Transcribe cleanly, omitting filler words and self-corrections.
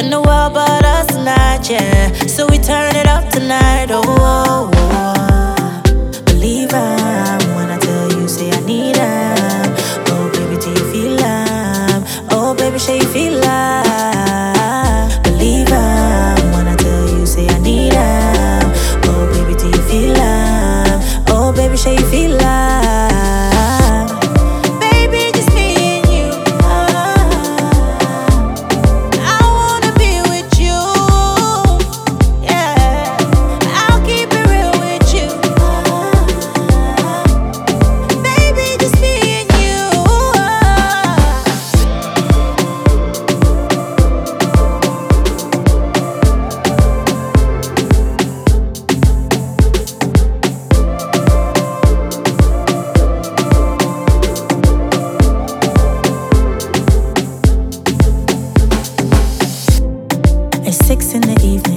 in the world but us tonight, yeah. So we turn it up tonight, oh, oh, oh. Believe when I tell you, say I need him. Oh, baby, do you feel him? Oh, baby, say you feel him. Believe when I tell you, say I need him. Oh, baby, do you feel him? Oh, baby, say you feel him. It's 6 in the evening.